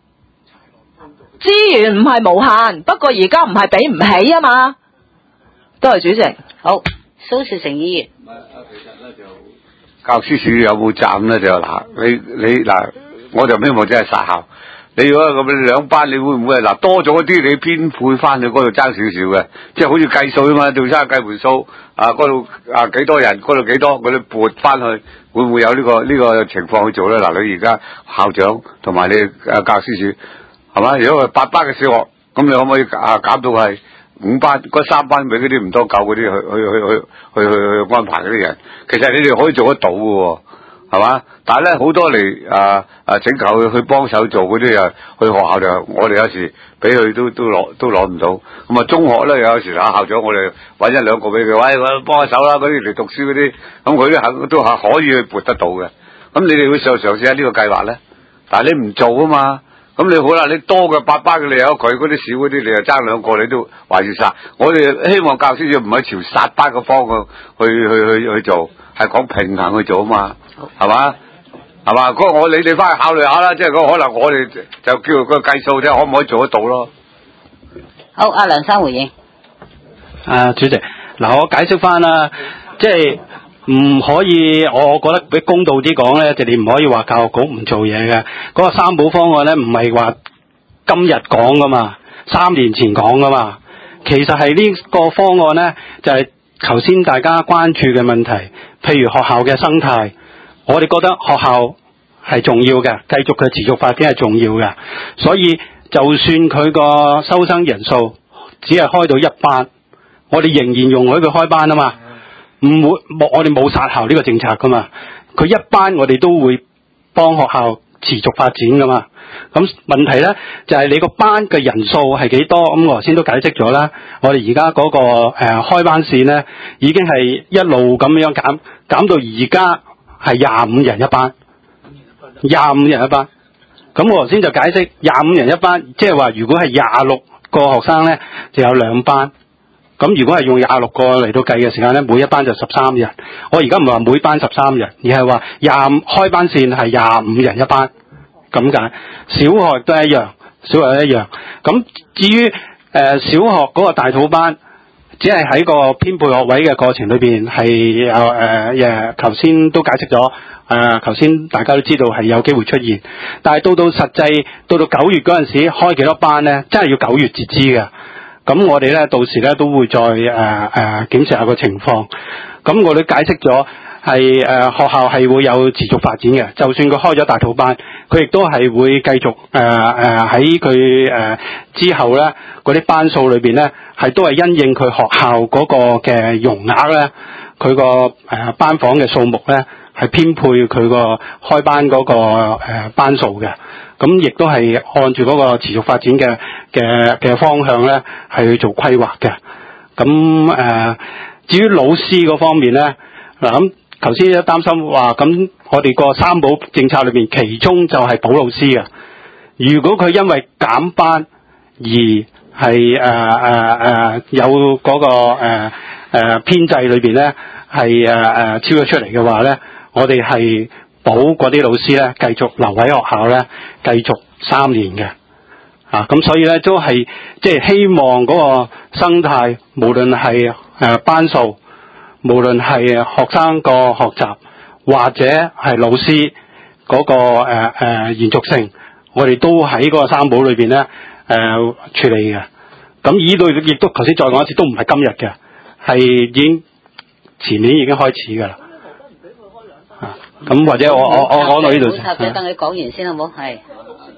資源唔係無限，不過而家唔係俾唔起啊嘛。多謝主席。 好，蘇兆成議員。 教師處有冇站咧？就嗱，你你嗱，我就希望真係殺校。你如果咁兩班，你會唔會嗱多咗啲？你編配翻去嗰度爭少少嘅，即係好似計數啊嘛，做生計盤數啊，嗰度啊幾多人，嗰度幾多，嗰啲撥翻去，會唔會有呢、呢個呢、呢個情況去做咧？嗱，你而家校長同埋你啊教師處係嘛？如果係八班嘅小學，咁你可唔可以啊減到係五班？嗰三班俾嗰啲唔多夠嗰啲去去去去去去去安排嗰啲人，其實你哋可以做得到嘅喎。係嘛？但係咧好多嚟啊啊請求佢去幫手做嗰啲啊，去學校就我哋有時俾佢都都攞都攞唔到。咁啊中學咧有時啊校長我哋揾一兩個俾佢，喂我幫下手啦，嗰啲嚟讀書嗰啲，咁佢都肯都係可以去撥得到嘅。咁你哋會嘗嘗試下呢個計劃咧？但係你唔做啊嘛。咁你好啦，你多嘅八班嘅你有佢，嗰啲少嗰啲你又爭兩個，你都話要殺。我哋希望教師要唔係朝殺班嘅方向去去去去做，係講平衡去做啊嘛。係嘛？係嘛？嗰個我你哋翻去考慮下啦，即係嗰可能我哋就叫個計數啫，可唔可以做得到咯？ 好，阿梁生回應。 啊，主席，嗱，我解釋翻啦，即係唔可以，我覺得俾公道啲講咧，就你唔可以話教育局唔做嘢嘅。嗰個三保方案咧，唔係話今日講噶嘛，三年前講噶嘛。其實係呢個方案咧，就係頭先大家關注嘅問題，譬如學校嘅生態。我哋覺得學校係重要嘅，繼續嘅持續發展係重要嘅，所以就算佢個收生人數只係開到一班，我哋仍然容許佢開班啊嘛，唔會我哋冇殺校呢個政策噶嘛，佢一班我哋都會幫學校持續發展噶嘛。咁問題咧就係、是、你個班嘅人數係幾多？咁我頭先都解釋咗啦，我哋而家嗰個誒、呃、開班線咧已經係一路咁樣減減到而家。係廿五人一班，廿五人一班。咁我頭先就解釋廿五人一班，即係話如果係廿六個學生咧，就有兩班。咁如果係用廿六個嚟到計嘅時間咧，每一班就十三人。我而家唔係話每班十三人，而係話廿開班線係廿五人一班咁解。小學都一樣，小學一樣。咁至於誒、呃、小學嗰個大肚班。只係喺個編配學位嘅過程裏邊係有誒誒，頭、呃、先都解釋咗誒，頭、呃、先大家都知道係有機會出現，但係到到實際到到九月嗰陣時開幾多班咧，真係要九月截止嘅。咁我哋咧到時咧都會再誒誒檢視下個情況。咁我哋解釋咗係誒學校係會有持續發展嘅，就算佢開咗大肚班，佢亦都係會繼續誒誒喺佢誒之後咧嗰啲班數裏邊咧。係都係因應佢學校嗰個嘅容額咧，佢個誒班房嘅數目咧，係編配佢個開班嗰個誒班數嘅。咁亦都係按住嗰個持續發展嘅嘅嘅方向咧，係去做規劃嘅。咁誒、呃，至於老師嗰方面咧，嗱咁頭先都擔心話，咁我哋個三保政策裏邊，其中就係保老師嘅。如果佢因為減班而係誒誒誒有嗰、那個誒誒編制裏邊咧係誒誒超咗出嚟嘅話咧，我哋係保嗰啲老師咧繼續留喺學校咧繼續三年嘅啊，咁所以咧都係即係希望嗰個生態，無論係誒班數，無論係學生個學習，或者係老師嗰、那個誒誒、呃呃、延續性，我哋都喺嗰個三保裏邊咧。誒、呃，處理嘅，咁依度亦都頭先再講一次，都唔係今日嘅，係已經前年已經開始噶啦。啊，咁或者我我我講到呢度先。插嘴，等佢講完先好唔好？係。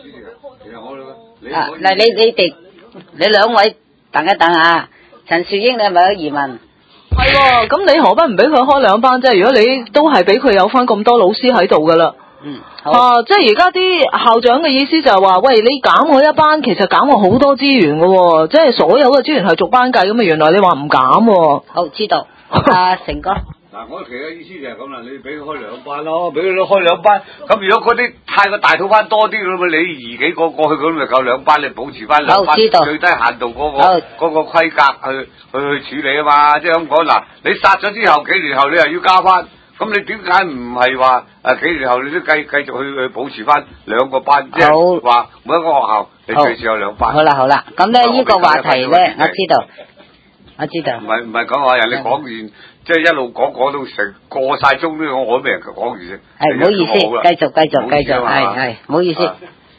啊，嗱，你你哋你兩位等一等啊，陳兆英，你係咪有疑問？ 係喎，咁你何不唔俾佢開兩班啫？如果你都係俾佢有翻咁多老師喺度噶啦。 嗯，好。 啊，即係而家啲校長嘅意思就係話，喂，你減我一班，其實減我好多資源㗎喎，即係所有嘅資源係逐班計咁啊，原來你話唔減喎。 好，知道。阿成哥。 嗱，我其實意思就係咁啦，你俾佢開兩班咯，俾佢開兩班。咁如果嗰啲太過大肚班多啲咁啊，你移幾個過去咁咪夠兩班，你保持翻兩班最低限度嗰、嗰個嗰個規格去去去處理啊嘛，即係咁講嗱，你殺咗之後幾年後你又要加翻，咁你點解唔係話誒幾年後你都繼繼續去去保持翻兩個班，即係話每一個學校你最少有兩班。 好啦好啦，咁咧呢個話題咧，我知道，我知道。 唔係唔係講話人，你講完。即係一路講講到成過晒鐘呢，我都未人講完先。 係唔好意思，繼續繼續繼續，係係唔好意思。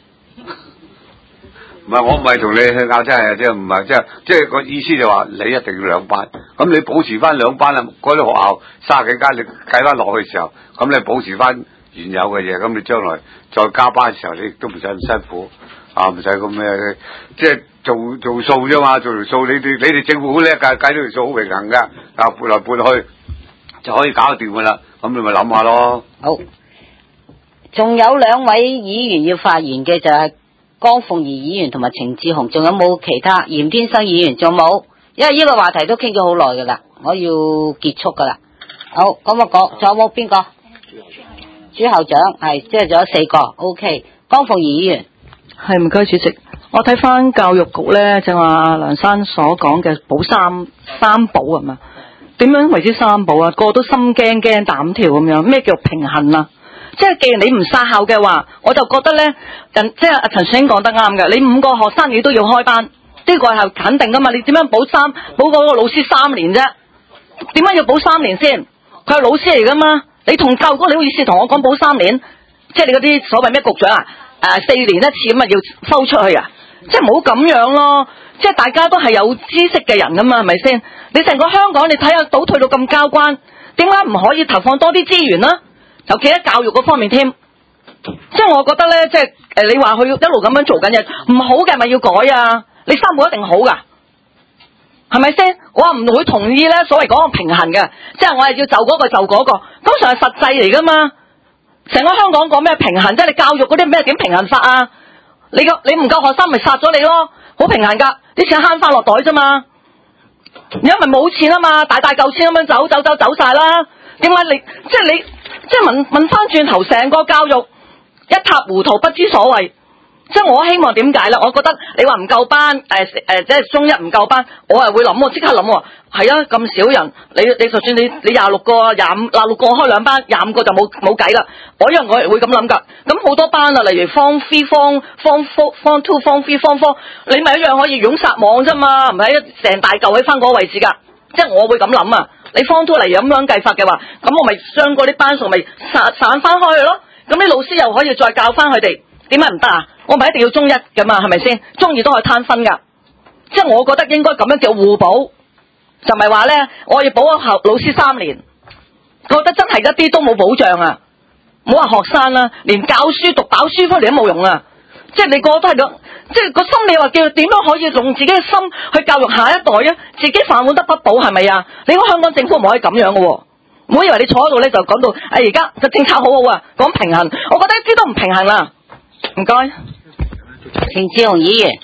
唔係我唔係同你去拗真係，即係唔係即係即係個意思就話你一定要兩班，咁你保持翻兩班啦，嗰啲學校卅幾間你計翻落去嘅時候，咁你保持翻原有嘅嘢，咁你將來再加班嘅時候，你都唔使咁辛苦啊，唔使咁咩，即係。做做數啫嘛，做條數你哋你哋政府好叻㗎，計到條數好平衡㗎，啊撥來撥去就可以搞掂㗎啦。咁你咪諗下咯。 好，仲有兩位議員要發言嘅就係江鳳儀議員同埋程志雄，仲有冇其他？嚴天生議員仲冇？因為呢個話題都傾咗好耐㗎啦，我要結束㗎啦。好，咁我講，仲有冇邊個？朱校長係，即係仲有四個。O K， 江鳳儀議員係，唔該主席。我睇翻教育局咧，就話梁生所講嘅保三三保係嘛？點樣為之三保啊？個個都心驚驚膽跳咁樣，咩叫平衡啊？即係既然你唔殺校嘅話，我就覺得咧，人即係阿陳水英講得啱嘅，你五個學生你都要開班，呢個係肯定噶嘛？你點樣保三保嗰個老師三年啫？點解要保三年先？佢係老師嚟噶嘛？你同教育局你好意思同我講保三年？即係你嗰啲所謂咩局長啊？誒、呃，四年一次咁啊，要收出去啊？即係唔好咁樣咯，即係大家都係有知識嘅人噶嘛，係咪先？你成個香港你睇下倒退到咁交關，點解唔可以投放多啲資源呢？尤其喺教育嗰方面添。即係我覺得咧，即係誒，你話佢一路咁樣做緊嘢，唔好嘅咪要改啊！你三保一定好噶，係咪先？我話唔會同意咧，所謂講個平衡嘅，即係我係要就嗰個就嗰個，通常係實際嚟噶嘛。成個香港講咩平衡？即係你教育嗰啲咩點平衡法啊？你個你唔夠學生咪殺咗你咯，好平衡噶，啲錢慳翻落袋啫嘛。而家咪冇錢啊嘛，大大嚿錢咁樣走走走走晒啦。點解你即係你即係問問翻轉頭，成個教育一塌糊塗，不知所謂。即係我希望點解咧？我覺得你話唔夠班，誒、呃、誒、呃，即係中一唔夠班，我係會諗，我即刻諗，係啊，咁少人，你你就算你你廿六個、廿五廿六個開兩班，廿五個就冇冇計啦。我因為我係會咁諗噶，咁好多班啊，例如 Form Three、Form Form Four、Form Two、Form Three、Form Four， 你咪一樣可以湧撒網啫嘛，唔係成大嚿喺翻嗰個位置噶。即係我會咁諗啊，你 Form Two 嚟咁樣計法嘅話，咁我咪將嗰啲班數咪散散翻開去咯。咁啲老師又可以再教翻佢哋，點解唔得啊？我咪一定要中一噶嘛，係咪先？中二都可以攤分噶，即係我覺得應該咁樣叫互補，就唔係話咧我要保個校老師三年，覺得真係一啲都冇保障啊！唔好話學生啦，連教書讀飽書翻嚟都冇用啊！即係你個個都係咁，即係個心理話叫點樣可以用自己嘅心去教育下一代啊？自己飯碗得不保係咪啊？你講香港政府唔可以咁樣嘅喎，唔好以為你坐喺度咧就講到誒而家個政策好好啊，講平衡，我覺得一啲都唔平衡啦。唔該。 程志雄議員，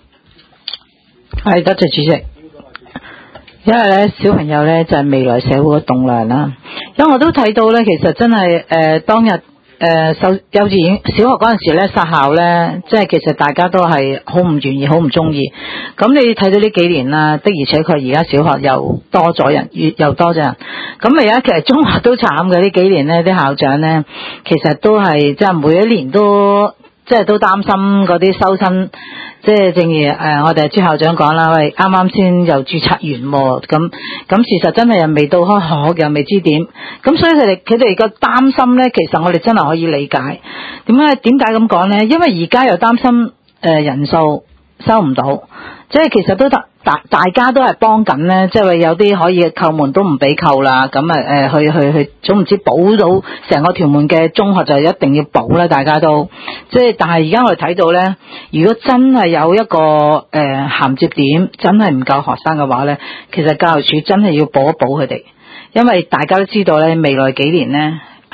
係多謝主席。因為咧小朋友咧就係、是、未來社會嘅棟樑啦。因為我都睇到咧，其實真係誒、呃、當日誒受、呃、幼稚園小學嗰陣時咧殺校咧，即係其實大家都係好唔願意，好唔中意。咁你睇到呢幾年啦，的而且確而家小學又多咗人，越又多咗人。咁而家其實中學都慘嘅，呢幾年咧啲校長咧，其實都係即係每一年都。即係都擔心嗰啲收生，即係正如誒、呃、我哋朱校長講啦，喂，啱啱先又註冊完，咁咁事實真係又未到開學，又未知點，咁所以佢哋佢哋個擔心咧，其實我哋真係可以理解。點解點解咁講咧？因為而家又擔心誒、呃、人數收唔到，即係其實都大大大家都係幫緊咧，即係話有啲可以扣門都唔俾扣啦，咁啊誒去去去總唔知補到成個屯門嘅中學就一定要補啦，大家都即係，但係而家我哋睇到咧，如果真係有一個誒銜接點，真係唔夠學生嘅話咧，其實教育署真係要補一補佢哋，因為大家都知道咧，未來幾年咧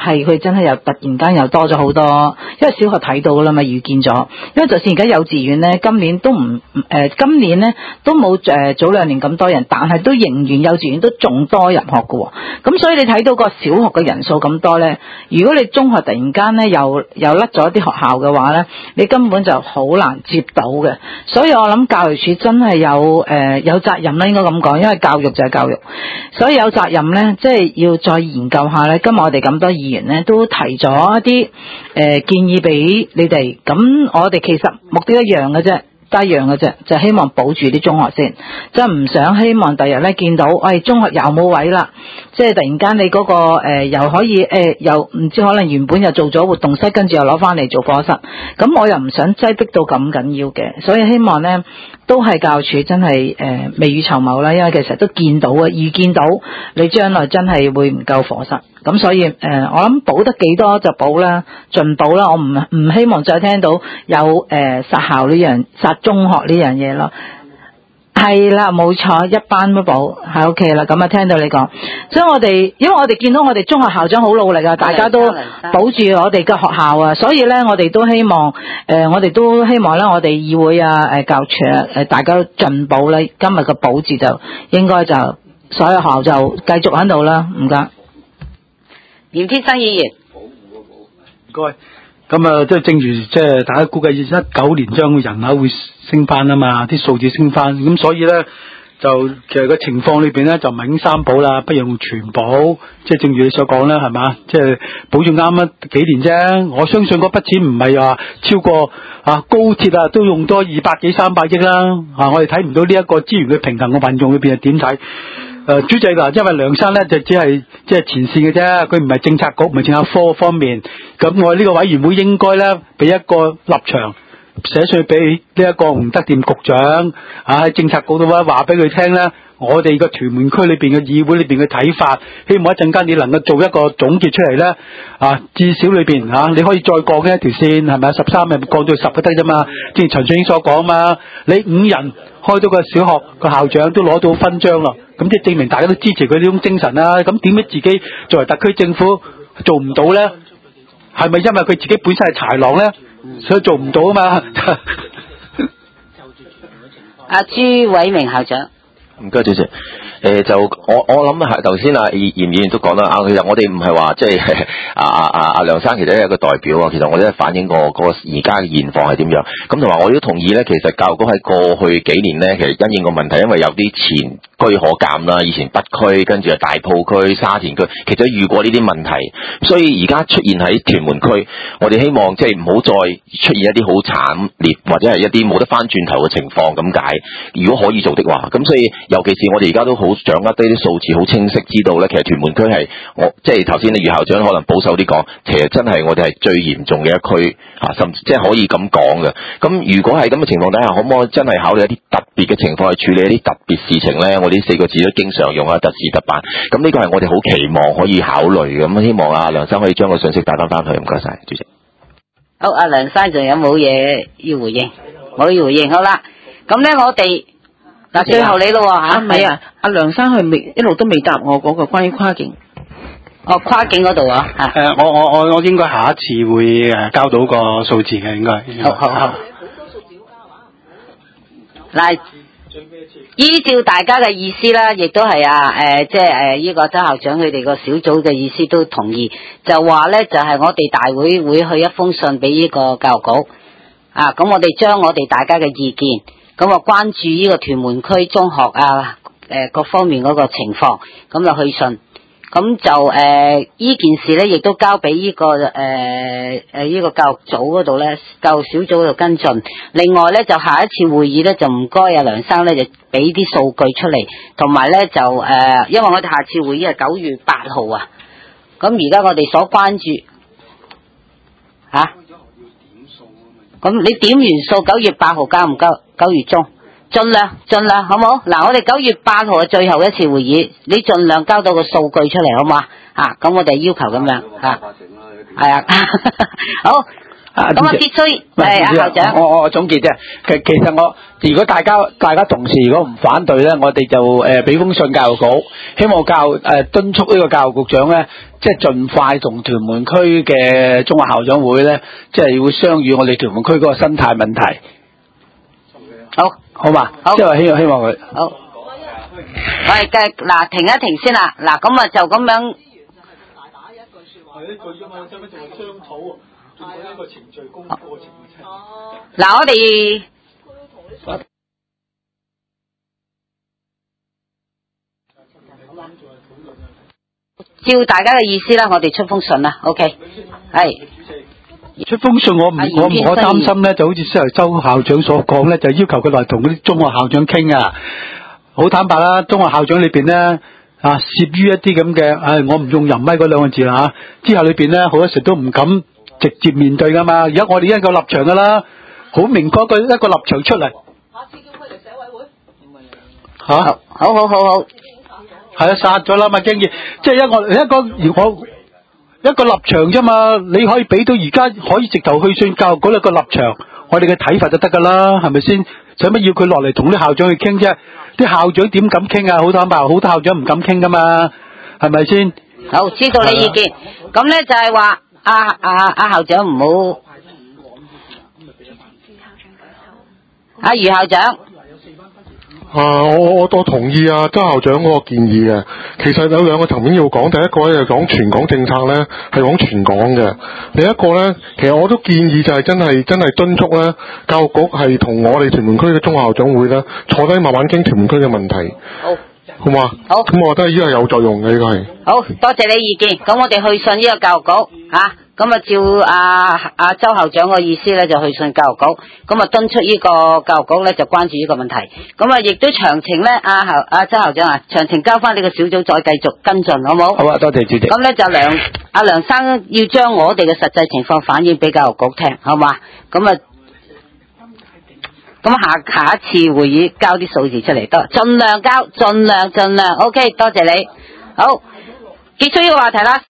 係佢真係又突然間又多咗好多，因為小學睇到噶啦嘛，預見咗。因為就算而家幼稚園咧，今年都唔誒、呃，今年咧都冇誒、呃、早兩年咁多人，但係都仍然幼稚園都仲多入學噶喎。咁所以你睇到個小學嘅人數咁多咧，如果你中學突然間咧又又甩咗一啲學校嘅話咧，你根本就好難接到嘅。所以我諗教育署真係有誒、呃、有責任啦，應該咁講，因為教育就係教育，所以有責任咧，即係要再研究下咧。今日我哋咁多議員咧都提咗一啲誒、呃、建議俾你哋，咁我哋其實目的一樣嘅啫。一樣嘅啫，就希望保住啲中學先，即係唔想希望第日咧見到，喂、哎、中學又冇位啦，即係突然間你嗰、那個誒、呃、又可以誒、呃、又唔知可能原本又做咗活動室，跟住又攞翻嚟做課室，咁我又唔想擠逼到咁緊要嘅，所以希望咧都係教育署真係誒、呃、未雨綢繆啦，因為其實都見到啊，預見到你將來真係會唔夠課室。咁所以誒、呃，我諗補得幾多就補啦，盡補啦。我唔唔希望再聽到有誒、呃、殺校呢樣殺中學呢樣嘢咯。係啦，冇錯，一班都補係 OK 啦。咁啊，聽到你講，所以我哋因為我哋見到我哋中學校長好努力啊，大家都保住我哋嘅學校啊，所以咧我哋都希望誒、呃，我哋都希望咧，我哋議會啊、誒教署啊、誒大家都盡補咧。今日嘅補字就應該就所有學校就繼續喺度啦。唔該。 嚴天生議員， 唔該。咁啊，即係正如即係大家估計，一九年將人口會升翻啊嘛，啲數字升翻，咁所以咧就其實個情況裏邊咧就唔係已經三保啦，不如用全保，即係正如你所講啦，係嘛？即係保咗啱一幾年啫，我相信嗰筆錢唔係話超過啊高鐵啊都用多二百幾三百億啦，啊我哋睇唔到呢一個資源嘅平衡嘅運用裏邊係點睇？誒、呃，主席嗱，因為梁生咧就只係即係前線嘅啫，佢唔係政策局，唔係政策科方面。咁我呢個委員會應該咧俾一個立場寫上去俾呢一個吳德掂局長啊，喺政策局度咧話俾佢聽咧，我哋個屯門區裏邊嘅議會裏邊嘅睇法，希望一陣間你能夠做一個總結出嚟咧啊，至少裏邊嚇、啊、你可以再降嘅一條線係咪啊？十三咪降到十都得啫嘛，正如陳俊英所講嘛，你五人開到個小學個校長都攞到勳章咯。咁即係證明大家都支持佢呢種精神啦。咁點解自己作為特區政府做唔到咧？係咪因為佢自己本身係豺狼咧，所以做唔到啊嘛？ 阿朱偉明校長， 唔該主席。誒、呃、就我我諗係頭先啊嚴議員都講得啱，其實我哋唔係話即係啊啊啊啊梁生其實係一個代表啊，其實我哋係反映過個而家嘅現況係點樣。咁同埋我都同意咧，其實教育局喺過去幾年咧，其實因應個問題，因為有啲前居可鑑啦，以前北區跟住啊大埔區、沙田區，其實遇過呢啲問題，所以而家出現喺屯門區，我哋希望即係唔好再出現一啲好慘烈或者係一啲冇得翻轉頭嘅情況咁解。如果可以做的話，咁所以尤其是我哋而家都好掌握啲啲數字好清晰，知道咧其實屯門區係我即係頭先余校長可能保守啲講，其實真係我哋係最嚴重嘅一區嚇，甚至即係可以咁講嘅。咁如果係咁嘅情況底下，可唔可以真係考慮一啲特別嘅情況去處理一啲特別事情咧？我呢四個字都經常用啊，特事特辦。咁呢個係我哋好期望可以考慮嘅。咁希望啊梁生可以將個信息帶翻翻去。唔該晒，主席。 好，阿梁生仲有冇嘢要回應？冇要回應，好啦。咁咧，我哋嗱最後你咯嚇， 唔係啊，阿梁生佢未一路都未答我嗰個關於跨境。 哦，跨境嗰度啊嚇。 誒、呃，我我我我應該下一次會誒交到個數字嘅，應該。 好好好。嗱，依照大家嘅意思啦，亦都係啊誒，即係誒呢個周校長佢哋個小組嘅意思都同意，就話咧就係、是、我哋大會會去一封信俾呢個教育局啊，咁我哋將我哋大家嘅意見。咁啊，關注呢個屯門區中學啊，誒各方面嗰個情況，咁就去信，咁就誒呢件事咧，亦都交俾呢個誒誒呢個教育組嗰度咧，教育小組嗰度跟進。另外咧，就下一次會議咧，就唔該阿梁生咧，就俾啲數據出嚟，同埋咧就誒、呃，因為我哋下次會議係九月八號啊，咁而家我哋所關注吓。啊咁你點完數九月八號交唔交？九月中盡量盡量好冇？嗱，我哋九月八號係最後一次會議，你盡量交到個數據出嚟好嘛？啊，咁我哋要求咁樣吓，係啊，好， 啊， 咁啊， 主席必須唔係係主席阿校長。 我我總結啫。其其實我如果大家大家同事如果唔反對咧，我哋就誒俾封信教育局，希望教誒敦促呢個教育局長咧，即係盡快同屯門區嘅中學校長會咧，即係會商議我哋屯門區嗰個生態問題。 好， 好嘛？ 好， 即係希望希望佢。 好。我哋嘅嗱停一停先啦，嗱咁啊就咁樣。 係一句啫嘛，使乜仲係商討啊？仲有呢個程序公過程嗱，我哋照大家嘅意思啦，我哋出封信啦 ，OK， 係。 出封信我唔我唔我擔心咧，就好似先頭周校長所講咧，就要求佢嚟同嗰啲中學校長傾啊。好坦白啦，中學校長裏邊咧啊，涉於一啲咁嘅，唉，我唔用人咪嗰兩個字啦嚇。之後裏邊咧好多時都唔敢直接面對噶嘛。而家我哋一個立場噶啦，好明確個一個立場出嚟。下次叫佢嚟社委會。嚇！ 好好好好。 係啊，殺咗啦嘛，經已即係一個一個如果。一個立場啫嘛，你可以俾到而家可以直頭去信教育局一個立場，我哋嘅睇法就得噶啦，係咪先？使乜要佢落嚟同啲校長去傾啫？啲校長點敢傾啊？好坦白，好多校長唔敢傾噶嘛，係咪先？ 好，知道你意見。咁咧就係話，阿阿阿校長唔好，阿余校長。 啊，我我我同意啊，周校長嗰個建議嘅。其實有兩個層面要講，第一個咧就講全港政策咧，係講全港嘅。另一個咧，其實我都建議就係真係真係敦促咧，教育局係同我哋屯門區嘅中學校長會咧坐低慢慢傾屯門區嘅問題。 好， 好嘛？ 好。 咁我覺得呢個係有作用嘅，呢個係。 好多謝你意見。咁我哋去信呢個教育局吓。啊咁啊，照阿阿周校長個意思咧，就去信教育局，咁啊敦促呢個教育局咧就關注呢個問題，咁啊亦都詳情咧，阿校阿周校長啊，詳情交翻呢個小組再繼續跟進，好冇？ 好啊，多謝主席。 咁咧就梁阿梁生要將我哋嘅實際情況反映俾教育局聽，好嘛？咁啊，咁下下一次會議交啲數字出嚟，得盡量交，盡量盡量 ，OK， 多謝你，好，結束呢個話題啦。